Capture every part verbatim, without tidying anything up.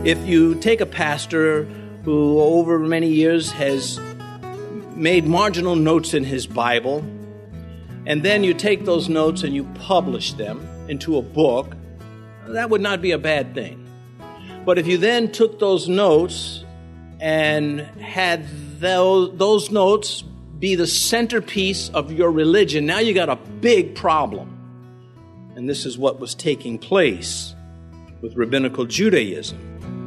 If you take a pastor who over many years has made marginal notes in his Bible, and then you take those notes and you publish them into a book, that would not be a bad thing. But if you then took those notes and had those, those notes be the centerpiece of your religion, now you got a big problem. And this is what was taking place with rabbinical Judaism.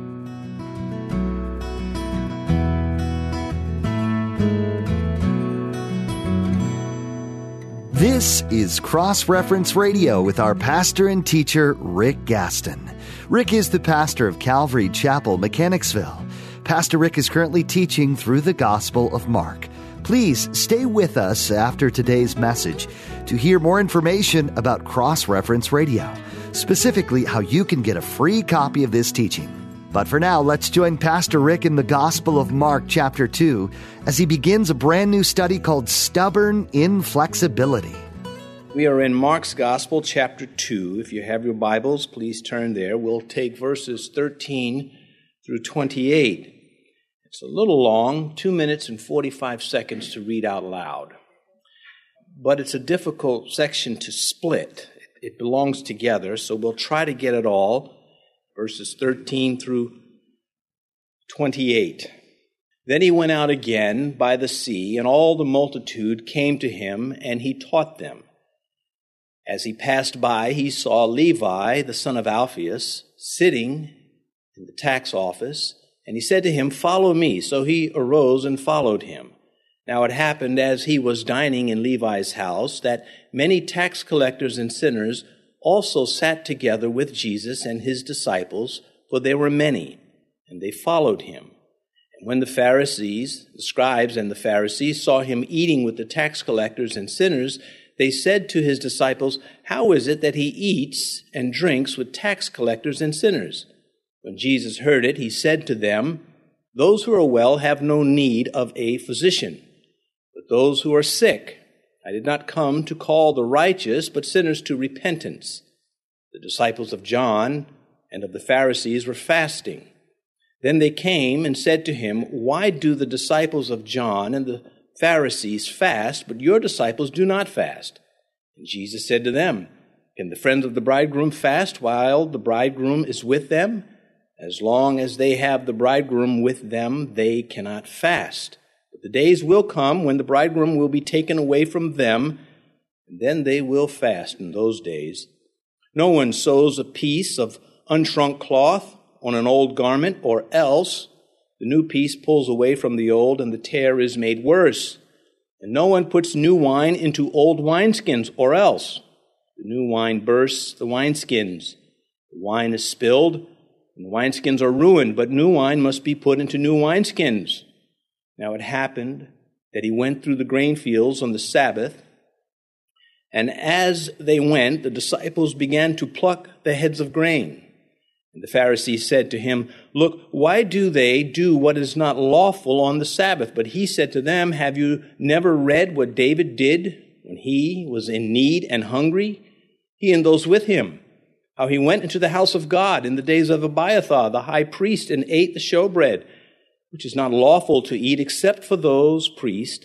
This is Cross-Reference Radio with our pastor and teacher, Rick Gaston. Rick is the pastor of Calvary Chapel, Mechanicsville. Pastor Rick is currently teaching through the Gospel of Mark. Please stay with us after today's message to hear more information about Cross-Reference Radio, specifically how you can get a free copy of this teaching. But for now, let's join Pastor Rick in the Gospel of Mark chapter two as he begins a brand new study called Stubborn Inflexibility. We are in Mark's Gospel chapter two. If you have your Bibles, please turn there. We'll take verses thirteen through twenty-eight. It's a little long, two minutes and forty-five seconds to read out loud. But it's a difficult section to split. It belongs together, so we'll try to get it all. Verses thirteen through twenty-eight. Then he went out again by the sea, and all the multitude came to him, and he taught them. As he passed by, he saw Levi, the son of Alphaeus, sitting in the tax office, and he said to him, "Follow me." So he arose and followed him. Now it happened as he was dining in Levi's house that many tax collectors and sinners also sat together with Jesus and his disciples, for there were many, and they followed him. And when the Pharisees, the scribes and the Pharisees, saw him eating with the tax collectors and sinners, they said to his disciples, "How is it that he eats and drinks with tax collectors and sinners?" When Jesus heard it, he said to them, "Those who are well have no need of a physician, but those who are sick. I did not come to call the righteous, but sinners to repentance." The disciples of John and of the Pharisees were fasting. Then they came and said to him, "Why do the disciples of John and the Pharisees fast, but your disciples do not fast?" And Jesus said to them, "Can the friends of the bridegroom fast while the bridegroom is with them? As long as they have the bridegroom with them, they cannot fast. But the days will come when the bridegroom will be taken away from them, and then they will fast in those days. No one sews a piece of unshrunk cloth on an old garment, or else the new piece pulls away from the old, and the tear is made worse. And no one puts new wine into old wineskins, or else the new wine bursts the wineskins. The wine is spilled, and the wineskins are ruined, but new wine must be put into new wineskins. Now it happened that he went through the grain fields on the Sabbath, and as they went, the disciples began to pluck the heads of grain. And the Pharisees said to him, "Look, why do they do what is not lawful on the Sabbath?" But he said to them, "Have you never read what David did when he was in need and hungry, he and those with him? How he went into the house of God in the days of Abiathar, the high priest, and ate the showbread, which is not lawful to eat except for those priests,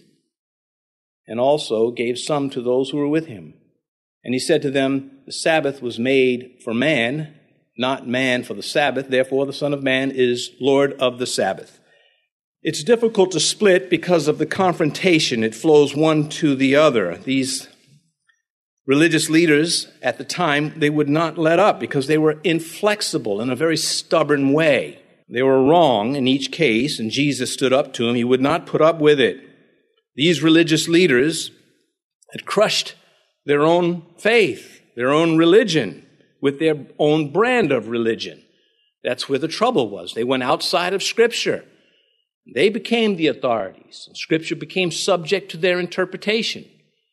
and also gave some to those who were with him. And he said to them, the Sabbath was made for man, not man for the Sabbath. Therefore, the Son of Man is Lord of the Sabbath." It's difficult to split because of the confrontation. It flows one to the other. These religious leaders at the time, they would not let up because they were inflexible in a very stubborn way. They were wrong in each case, and Jesus stood up to them. He would not put up with it. These religious leaders had crushed their own faith, their own religion, with their own brand of religion. That's where the trouble was. They went outside of Scripture. They became the authorities, and Scripture became subject to their interpretation.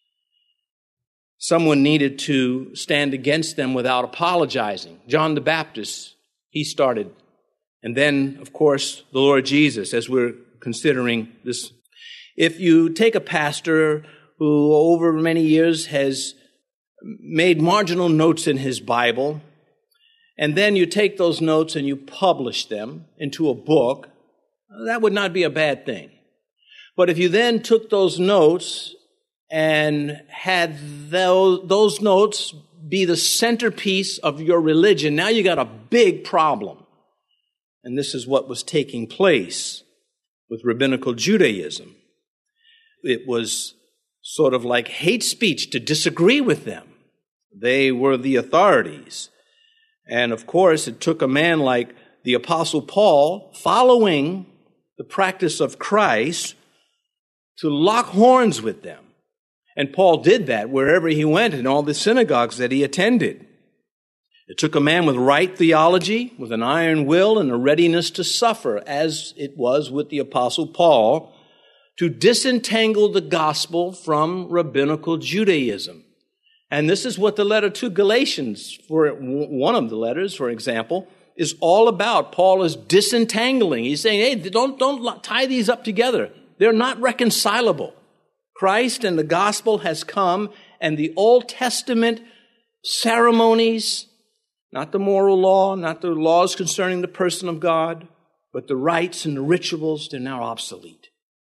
Someone needed to stand against them without apologizing. John the Baptist, he started. And then, of course, the Lord Jesus, as we're considering this. If you take a pastor who over many years has made marginal notes in his Bible, and then you take those notes and you publish them into a book, that would not be a bad thing. But if you then took those notes and had those, those notes be the centerpiece of your religion, now you got a big problem. And this is what was taking place with rabbinical Judaism. It was sort of like hate speech to disagree with them. They were the authorities. And of course, it took a man like the Apostle Paul, following the practice of Christ, to lock horns with them. And Paul did that wherever he went in all the synagogues that he attended. It took a man with right theology, with an iron will and a readiness to suffer, as it was with the Apostle Paul, to disentangle the gospel from rabbinical Judaism. And this is what the letter to Galatians, for one of the letters, for example, is all about. Paul is disentangling. He's saying, hey, don't, don't tie these up together. They're not reconcilable. Christ and the gospel has come, and the Old Testament ceremonies, not the moral law, not the laws concerning the person of God, but the rites and the rituals, they're now obsolete.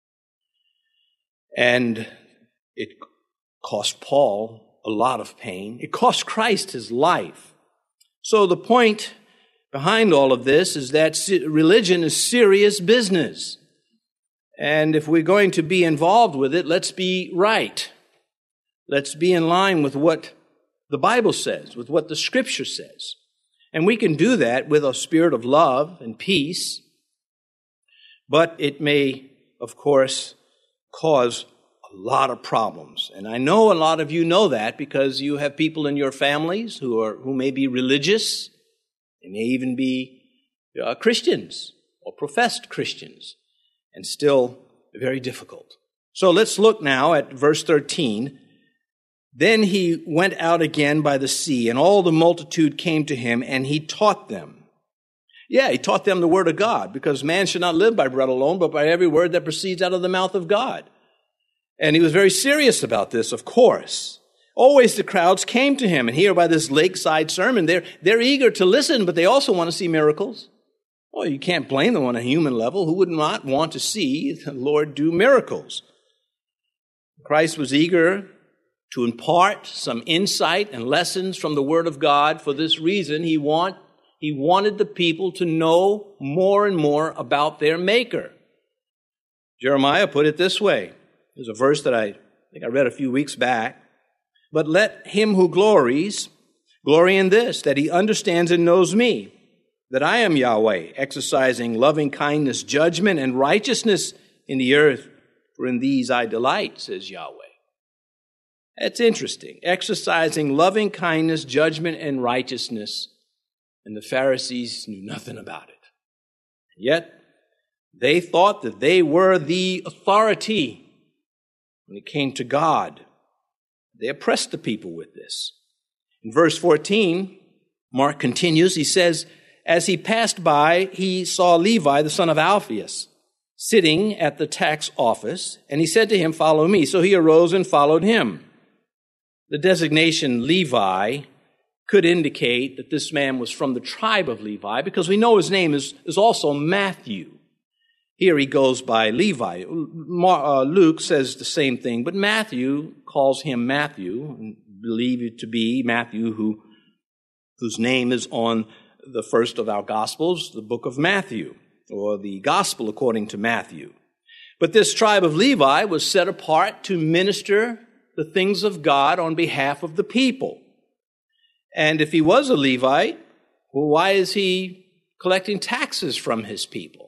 And it cost Paul a lot of pain. It cost Christ his life. So the point behind all of this is that religion is serious business. And if we're going to be involved with it, let's be right. Let's be in line with what the Bible says, with what the Scripture says. And we can do that with a spirit of love and peace. But it may, of course, cause a lot of problems. And I know a lot of you know that because you have people in your families who are who may be religious. They may even be uh, Christians or professed Christians, and still very difficult. So let's look now at verse thirteen. Then he went out again by the sea, and all the multitude came to him, and he taught them. Yeah, he taught them the word of God, because man should not live by bread alone, but by every word that proceeds out of the mouth of God. And he was very serious about this, of course. Always the crowds came to him, and here by this lakeside sermon, they're, they're eager to listen, but they also want to see miracles. Well, you can't blame them on a human level. Who would not want to see the Lord do miracles? Christ was eager to impart some insight and lessons from the Word of God. For this reason, he, want, he wanted the people to know more and more about their Maker. Jeremiah put it this way. There's a verse that I, I think I read a few weeks back. But let him who glories, glory in this, that he understands and knows me, that I am Yahweh, exercising loving kindness, judgment, and righteousness in the earth. For in these I delight, says Yahweh. That's interesting. Exercising loving kindness, judgment, and righteousness. And the Pharisees knew nothing about it. Yet, they thought that they were the authority when it came to God. They oppressed the people with this. In verse fourteen, Mark continues. He says, as he passed by, he saw Levi, the son of Alphaeus, sitting at the tax office, and he said to him, follow me. So he arose and followed him. The designation Levi could indicate that this man was from the tribe of Levi, because we know his name is, is also Matthew. Here he goes by Levi. Luke says the same thing, but Matthew calls him Matthew, and believe it to be Matthew, who whose name is on the first of our Gospels, the book of Matthew, or the Gospel according to Matthew. But this tribe of Levi was set apart to minister the things of God on behalf of the people. And if he was a Levite, well, why is he collecting taxes from his people?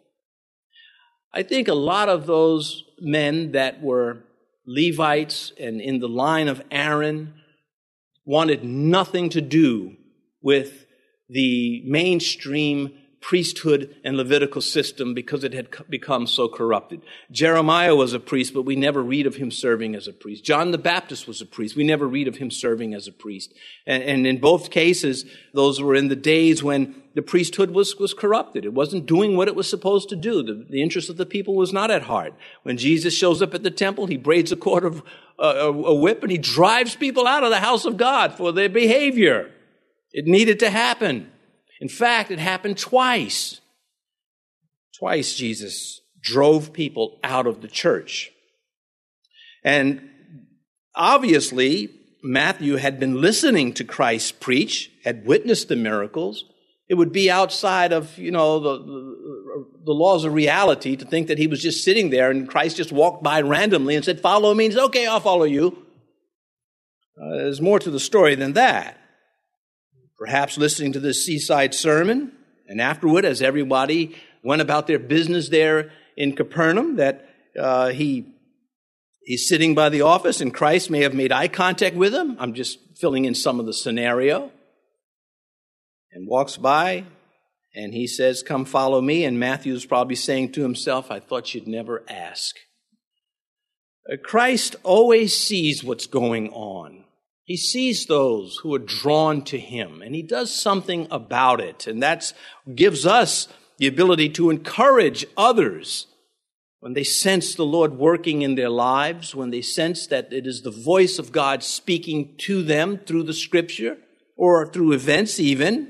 I think a lot of those men that were Levites and in the line of Aaron wanted nothing to do with the mainstream priesthood and Levitical system because it had become so corrupted. Jeremiah was a priest, but we never read of him serving as a priest. John the Baptist was a priest. We never read of him serving as a priest. And, and in both cases, those were in the days when the priesthood was, was corrupted. It wasn't doing what it was supposed to do. The, the interest of the people was not at heart. When Jesus shows up at the temple, he braids a cord of uh, a, a whip and he drives people out of the house of God for their behavior. It needed to happen. In fact, it happened twice. Twice Jesus drove people out of the church. And obviously, Matthew had been listening to Christ preach, had witnessed the miracles. It would be outside of, you know, the, the, the laws of reality to think that he was just sitting there and Christ just walked by randomly and said, follow me. And he said, okay, I'll follow you. Uh, there's more to the story than that. Perhaps listening to this seaside sermon, and afterward, as everybody went about their business there in Capernaum, that uh, he he's sitting by the office and Christ may have made eye contact with him. I'm just filling in some of the scenario. And walks by, and he says, come follow me. And Matthew's probably saying to himself, I thought you'd never ask. Uh, Christ always sees what's going on. He sees those who are drawn to him, and he does something about it. And that gives us the ability to encourage others when they sense the Lord working in their lives, when they sense that it is the voice of God speaking to them through the Scripture or through events even.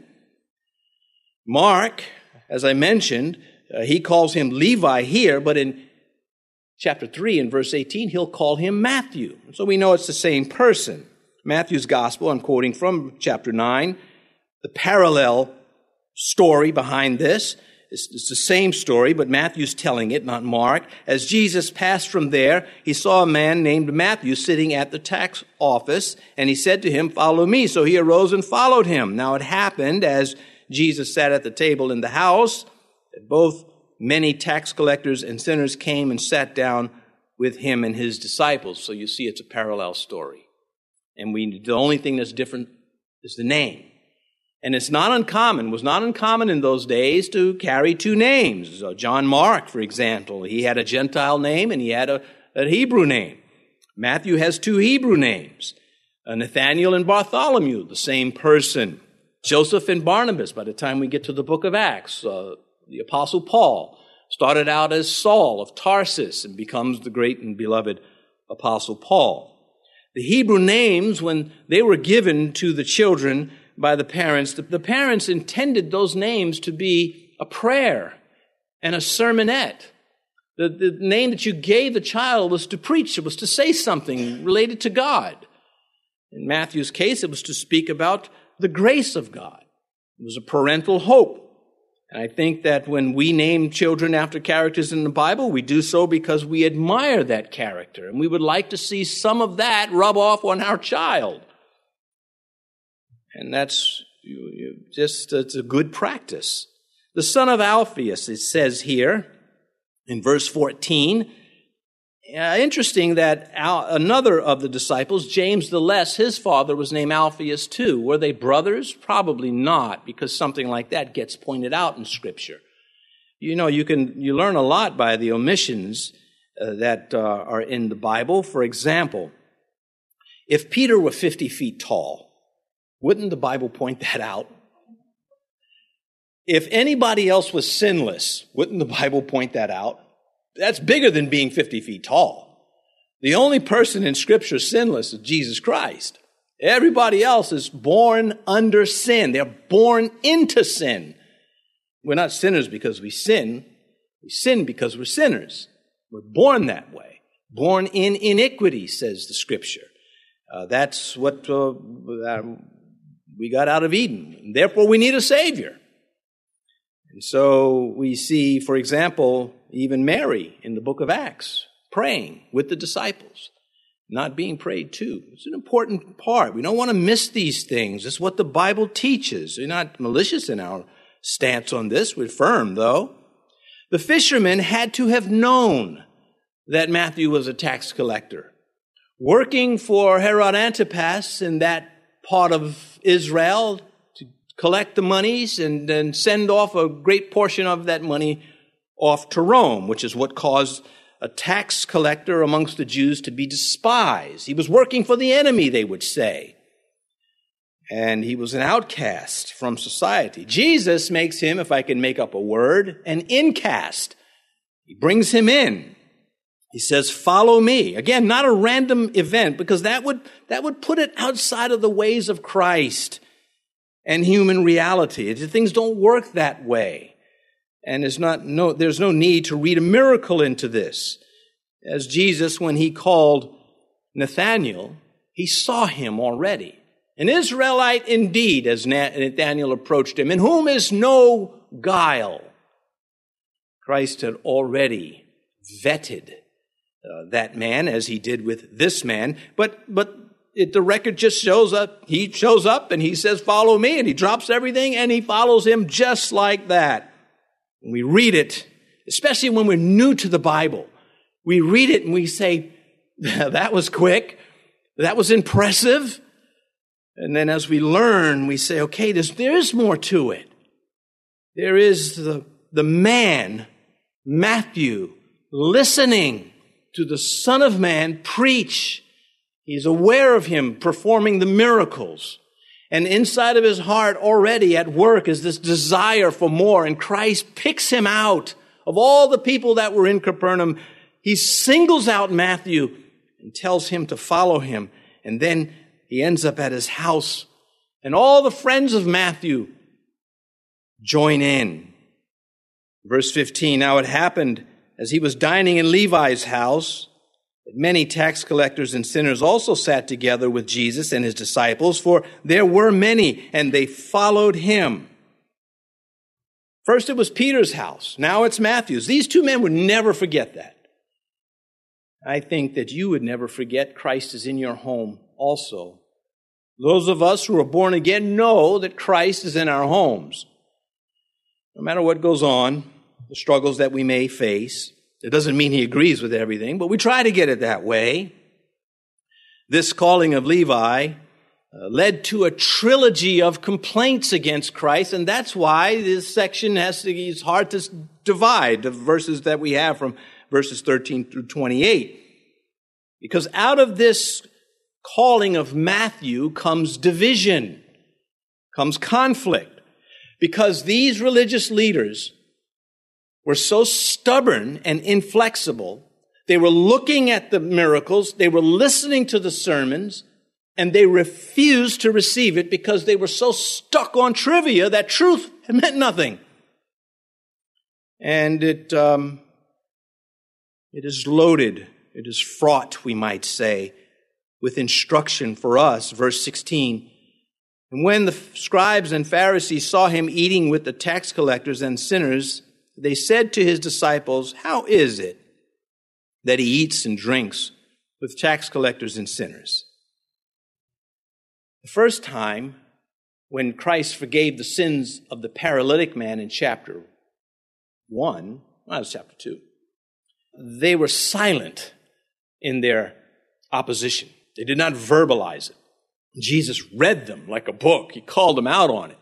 Mark, as I mentioned, uh, he calls him Levi here, but in chapter three and verse eighteen, he'll call him Matthew. So we know it's the same person. Matthew's gospel, I'm quoting from chapter nine, the parallel story behind this. It's, it's the same story, but Matthew's telling it, not Mark. As Jesus passed from there, he saw a man named Matthew sitting at the tax office, and he said to him, follow me. So he arose and followed him. Now it happened as Jesus sat at the table in the house, that both many tax collectors and sinners came and sat down with him and his disciples. So you see, it's a parallel story. And we, the only thing that's different is the name. And it's not uncommon, was not uncommon in those days to carry two names. So John Mark, for example, he had a Gentile name and he had a, a Hebrew name. Matthew has two Hebrew names. Uh, Nathaniel and Bartholomew, the same person. Joseph and Barnabas, by the time we get to the book of Acts, uh, the Apostle Paul started out as Saul of Tarsus and becomes the great and beloved Apostle Paul. The Hebrew names, when they were given to the children by the parents, the, the parents intended those names to be a prayer and a sermonette. The, the name that you gave the child was to preach, it was to say something related to God. In Matthew's case, it was to speak about the grace of God. It was a parental hope. And I think that when we name children after characters in the Bible, we do so because we admire that character, and we would like to see some of that rub off on our child. And that's you, you, just, it's a good practice. The son of Alphaeus, it says here in verse fourteen, Uh, interesting that Al, another of the disciples, James the Less, his father was named Alphaeus too. Were they brothers? Probably not, because something like that gets pointed out in Scripture. You know, you can you learn a lot by the omissions uh, that uh, are in the Bible. For example, if Peter were fifty feet tall, wouldn't the Bible point that out? If anybody else was sinless, wouldn't the Bible point that out? That's bigger than being fifty feet tall. The only person in Scripture sinless is Jesus Christ. Everybody else is born under sin. They're born into sin. We're not sinners because we sin. We sin because we're sinners. We're born that way. Born in iniquity, says the Scripture. Uh, that's what uh, we got out of Eden. And therefore, we need a Savior. And so we see, for example, even Mary in the book of Acts praying with the disciples, not being prayed to. It's an important part. We don't want to miss these things. It's what the Bible teaches. We're not malicious in our stance on this. We're firm, though. The fishermen had to have known that Matthew was a tax collector. Working for Herod Antipas in that part of Israel to collect the monies and then send off a great portion of that money off to Rome, which is what caused a tax collector amongst the Jews to be despised. He was working for the enemy, they would say. And he was an outcast from society. Jesus makes him, if I can make up a word, an incast. He brings him in. He says, follow me. Again, not a random event, because that would, that would put it outside of the ways of Christ. and human reality. Things don't work that way. And there's not no, there's no need to read a miracle into this. As Jesus, when he called Nathanael, he saw him already. An Israelite indeed, as Nathanael approached him, in whom is no guile. Christ had already vetted uh, that man, as he did with this man. But but it, the record just shows up. He shows up and he says, "Follow me," and he drops everything and he follows him just like that. When we read it, especially when we're new to the Bible, we read it and we say, "That was quick. That was impressive." And then as we learn, we say, okay, there's, there is more to it. There is the, the man, Matthew, listening to the Son of Man preach. He's aware of him performing the miracles. And inside of his heart already at work is this desire for more. And Christ picks him out of all the people that were in Capernaum. He singles out Matthew and tells him to follow him. And then he ends up at his house, and all the friends of Matthew join in. Verse fifteen, now it happened as he was dining in Levi's house, that many tax collectors and sinners also sat together with Jesus and his disciples, for there were many, and they followed him. First it was Peter's house, now it's Matthew's. These two men would never forget that. I think that you would never forget Christ is in your home also. Those of us who are born again know that Christ is in our homes. No matter what goes on, the struggles that we may face, it doesn't mean he agrees with everything, but we try to get it that way. This calling of Levi uh, led to a trilogy of complaints against Christ, and that's why this section has to, it's hard to divide the verses that we have from verses thirteen through twenty-eight. Because out of this calling of Matthew comes division, comes conflict. Because these religious leaders were so stubborn and inflexible, they were looking at the miracles, they were listening to the sermons, and they refused to receive it because they were so stuck on trivia that truth meant nothing. And it, um, it is loaded, it is fraught, we might say, with instruction for us. Verse sixteen, and when the scribes and Pharisees saw him eating with the tax collectors and sinners, they said to his disciples, how is it that he eats and drinks with tax collectors and sinners? The first time when Christ forgave the sins of the paralytic man in chapter one, well, that was chapter two, they were silent in their opposition. They did not verbalize it. Jesus read them like a book. He called them out on it.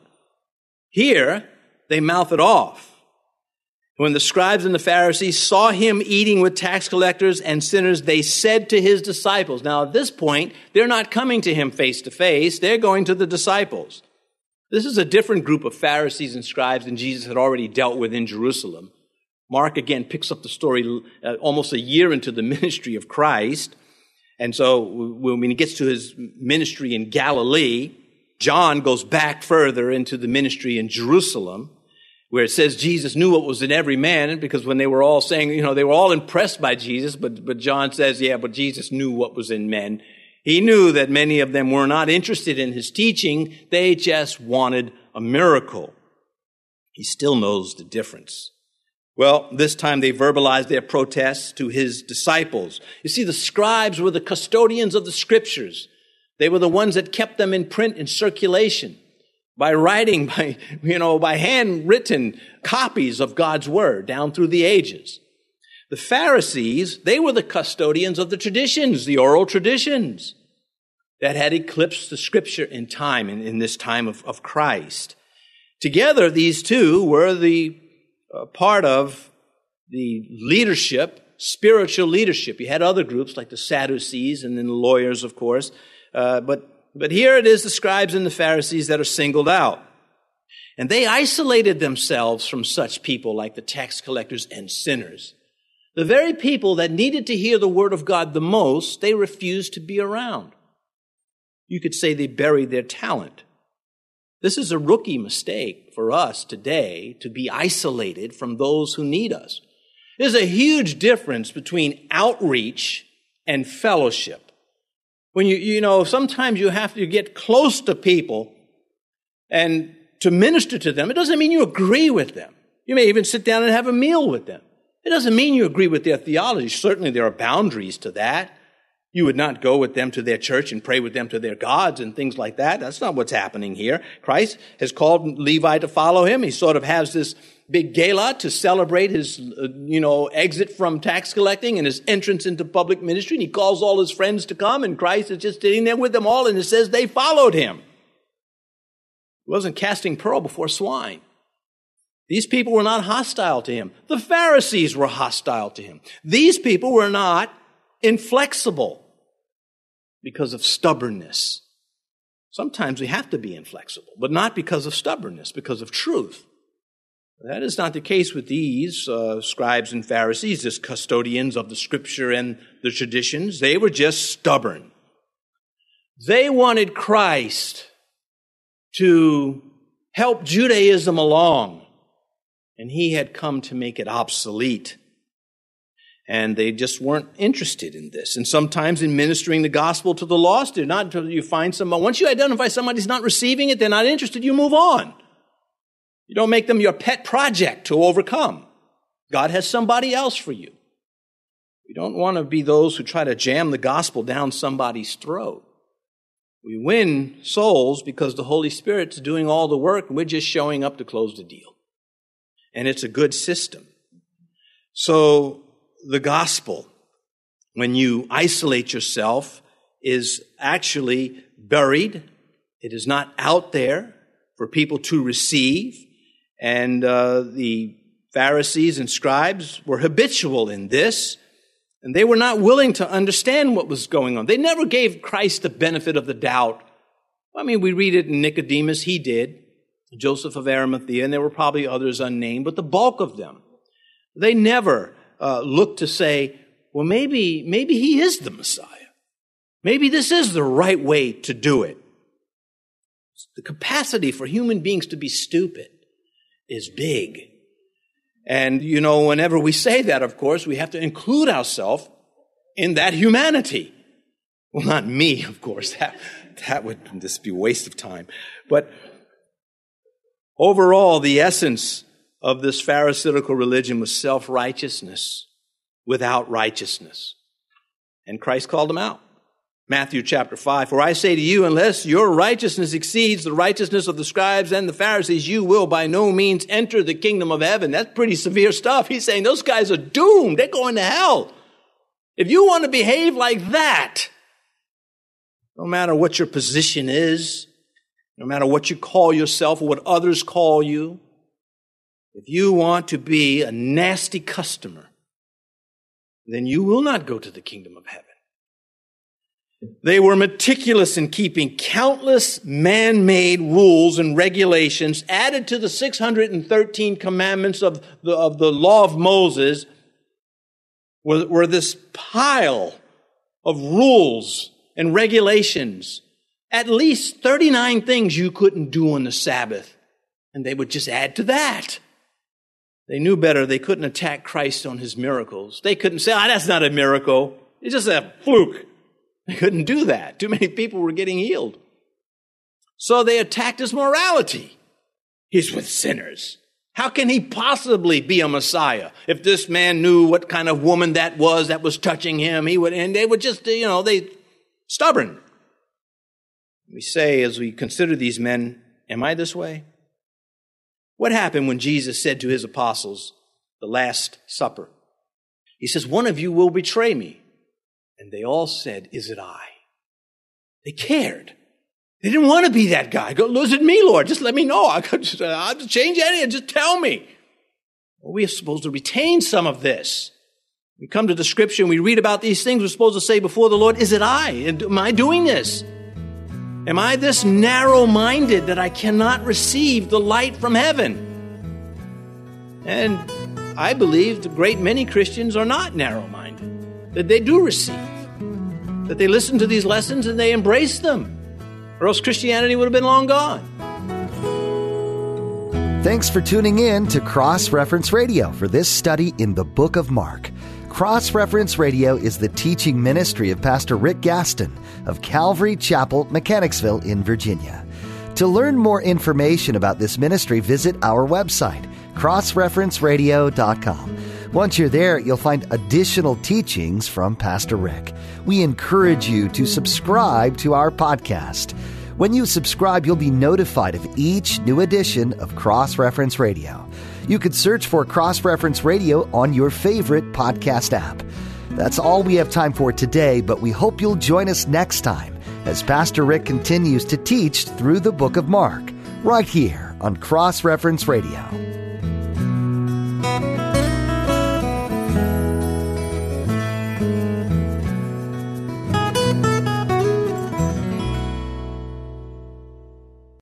Here, they mouth it off. When the scribes and the Pharisees saw him eating with tax collectors and sinners, they said to his disciples. Now, at this point, they're not coming to him face to face. They're going to the disciples. This is a different group of Pharisees and scribes than Jesus had already dealt with in Jerusalem. Mark, again, picks up the story uh, almost a year into the ministry of Christ. And so when he gets to his ministry in Galilee, John goes back further into the ministry in Jerusalem, where it says Jesus knew what was in every man, because when they were all saying, you know, they were all impressed by Jesus, but, but John says, yeah, but Jesus knew what was in men. He knew that many of them were not interested in his teaching. They just wanted a miracle. He still knows the difference. Well, this time they verbalized their protests to his disciples. You see, the scribes were the custodians of the scriptures. They were the ones that kept them in print in circulation by writing, by, you know, by handwritten copies of God's word down through the ages. The Pharisees, they were the custodians of the traditions, the oral traditions that had eclipsed the scripture in time, in, in this time of, of Christ. Together, these two were the uh, part of the leadership, spiritual leadership. You had other groups like the Sadducees and then the lawyers, of course. Uh, but, but here it is the scribes and the Pharisees that are singled out. And they isolated themselves from such people like the tax collectors and sinners. The very people that needed to hear the word of God the most, they refused to be around. You could say they buried their talent. This is a rookie mistake for us today to be isolated from those who need us. There's a huge difference between outreach and fellowship. When you, you know, sometimes you have to get close to people and to minister to them. It doesn't mean you agree with them. You may even sit down and have a meal with them. It doesn't mean you agree with their theology. Certainly there are boundaries to that. You would not go with them to their church and pray with them to their gods and things like that. That's not what's happening here. Christ has called Levi to follow him. He sort of has this big gala to celebrate his, uh, you know, exit from tax collecting and his entrance into public ministry. And he calls all his friends to come, and Christ is just sitting there with them all, and it says they followed him. He wasn't casting pearl before swine. These people were not hostile to him. The Pharisees were hostile to him. These people were not inflexible because of stubbornness. Sometimes we have to be inflexible, but not because of stubbornness, because of truth. That is not the case with these uh, scribes and Pharisees, as custodians of the scripture and the traditions. They were just stubborn. They wanted Christ to help Judaism along, and he had come to make it obsolete. And they just weren't interested in this. And sometimes in ministering the gospel to the lost, they're not until you find someone. Once you identify somebody's not receiving it, they're not interested, you move on. You don't make them your pet project to overcome. God has somebody else for you. We don't want to be those who try to jam the gospel down somebody's throat. We win souls because the Holy Spirit's doing all the work, and we're just showing up to close the deal. And it's a good system. So the gospel, when you isolate yourself, is actually buried. It is not out there for people to receive. And uh, the Pharisees and scribes were habitual in this, and they were not willing to understand what was going on. They never gave Christ the benefit of the doubt. I mean, we read it in Nicodemus, he did, Joseph of Arimathea, and there were probably others unnamed, but the bulk of them, they never uh, looked to say, well, maybe, maybe he is the Messiah. Maybe this is the right way to do it. The capacity for human beings to be stupid is big. And, you know, whenever we say that, of course, we have to include ourselves in that humanity. Well, not me, of course. That, that would just be a waste of time. But overall, the essence of this Pharisaical religion was self-righteousness without righteousness. And Christ called them out. Matthew chapter five, for I say to you, unless your righteousness exceeds the righteousness of the scribes and the Pharisees, you will by no means enter the kingdom of heaven. That's pretty severe stuff. He's saying those guys are doomed. They're going to hell. If you want to behave like that, no matter what your position is, no matter what you call yourself or what others call you, if you want to be a nasty customer, then you will not go to the kingdom of heaven. They were meticulous in keeping countless man-made rules and regulations added to the six hundred thirteen commandments of the, of the law of Moses were, were this pile of rules and regulations. At least thirty-nine things you couldn't do on the Sabbath. And they would just add to that. They knew better. They couldn't attack Christ on his miracles. They couldn't say, ah, that's not a miracle. It's just a fluke. They couldn't do that. Too many people were getting healed. So they attacked his morality. He's with sinners. How can he possibly be a Messiah? If this man knew what kind of woman that was that was touching him, he would, and they would just, you know, they stubborn. We say, as we consider these men, am I this way? What happened when Jesus said to his apostles, the Last Supper? He says, one of you will betray me. And they all said, is it I? They cared. They didn't want to be that guy. Go, is it me, Lord? Just let me know. I could just, I'll just change anything. Just tell me. Well, we are supposed to retain some of this. We come to the scripture and we read about these things. We're supposed to say before the Lord, is it I? Am I doing this? Am I this narrow-minded that I cannot receive the light from heaven? And I believe a great many Christians are not narrow-minded, that they do receive, that they listen to these lessons and they embrace them, or else Christianity would have been long gone. Thanks for tuning in to Cross Reference Radio for this study in the book of Mark. Cross Reference Radio is the teaching ministry of Pastor Rick Gaston of Calvary Chapel, Mechanicsville in Virginia. To learn more information about this ministry, visit our website, cross reference radio dot com. Once you're there, you'll find additional teachings from Pastor Rick. We encourage you to subscribe to our podcast. When you subscribe, you'll be notified of each new edition of Cross Reference Radio. You could search for Cross Reference Radio on your favorite podcast app. That's all we have time for today, but we hope you'll join us next time as Pastor Rick continues to teach through the book of Mark, right here on Cross Reference Radio.